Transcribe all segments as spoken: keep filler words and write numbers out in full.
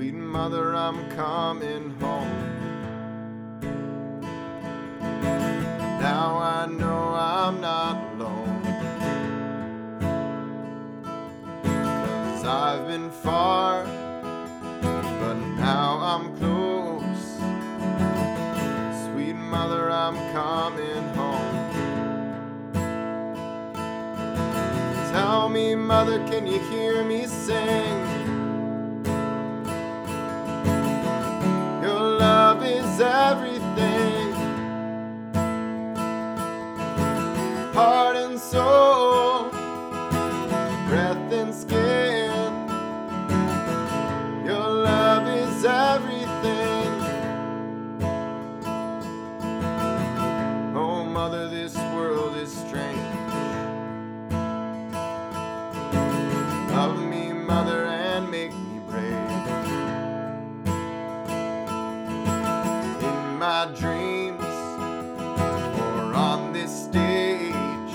Sweet mother, I'm coming home. Now I know I'm not alone, 'cause I've been far, but now I'm close. Sweet mother, I'm coming home. Tell me, mother, can you hear me sing? Your love is everything, heart and soul, breath and skin. Your love is everything. Oh, mother, this world is strange. Love me, mother, and make me brave. In my dreams or on this stage,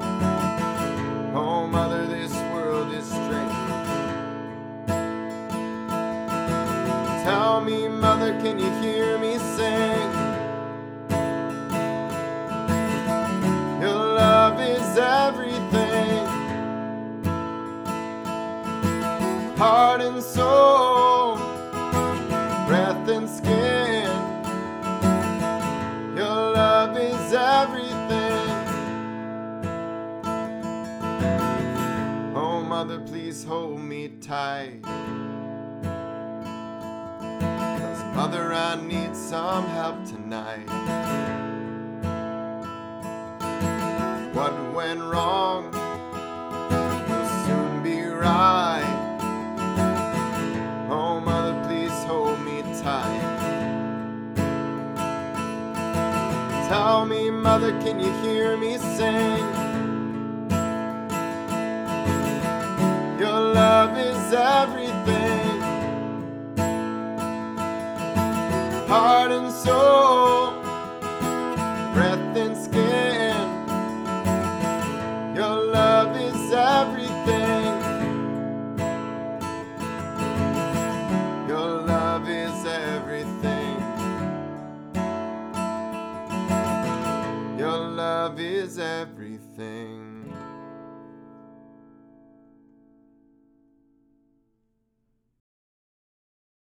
oh, mother, this world is strange. Tell me, mother, can you hear me sing? Your love is everything, heart and soul, breath and skin. Your love is everything. Oh, mother, please hold me tight, 'cause mother, I need some help tonight. What went wrong will soon be right. Oh, mother, please hold me tight. Tell me, mother, can you hear me sing? Your love is everything, heart and soul, breath and skin. Your love is everything. Your love is everything. Your love is everything.